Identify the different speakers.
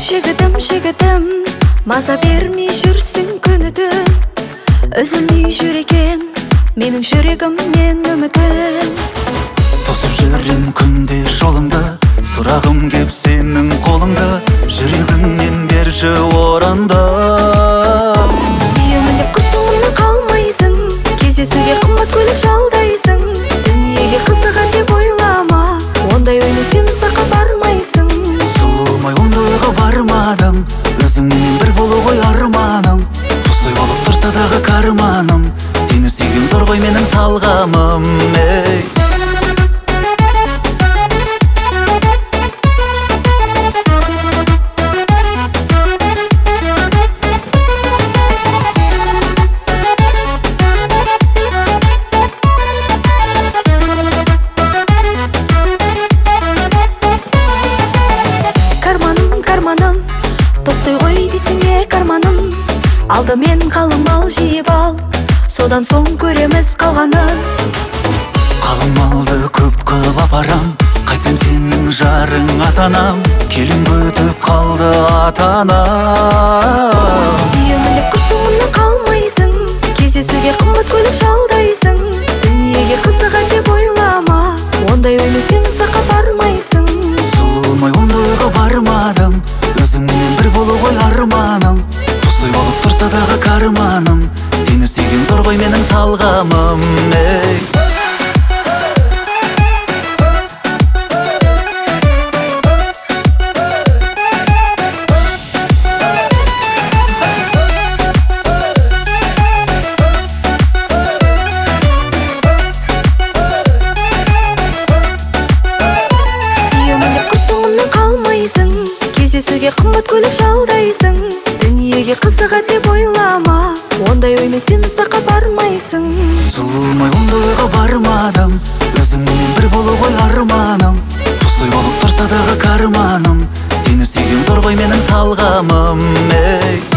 Speaker 1: Жігітім, маза бермей жүрсің күні-түн. Үзілмей жүр екен менің жүрегімнен үмітім.
Speaker 2: Тосып жүрем күнде жолыңды, сұрағым кеп сенің қолыңды, жүрегіңнен берші оранды.
Speaker 1: Сүйемін деп қысылымнан қалмайсың, кездесуге қымбат көлік жалдайсың. Дүниеге қызыға деп ойлама, ондай оймен сен ұзаққа бармайсың.
Speaker 2: Сұлумай ондайға бармадым, өзіңмен бір болу ғой арманым. Тұздай болып тұрса дағы карманым, сені сүйген зор ғой менің талғамым.
Speaker 1: Карманым, постой ғой дейсің карманым. Алдымен қалың жиып ал, содан соң көреміз қалғанын.
Speaker 2: Қалың малды көп қылып апарам, қайтсем сенің жарың атанам. Келін күтіп қалды ата-анам.
Speaker 1: Сүйемін деп қысылымнан қалмайсың, кездесуге қымбат көлік жалдайсың. Дүниеге қызыға деп ойлама, ондай оймен сен ұзаққа бармайсың.
Speaker 2: Сұлумай ондайға бармадым, өзіңмен бір болу ғой арманым. Тұздай болып тұрса дағы карманым, сені сүйген зор ғой менің талғамым.
Speaker 1: Кездесуге қымбат көлік жалдайсың. Дүниеге қызыға деп ойлама, ондай оймен сен ұзаққа бармайсың.
Speaker 2: Сұлумай ондайға бармадым, өзіңмен бір болу ғой арманым. Тұздай болып тұрса дағы карманым, сені сүйген зор ғой менің талғамым.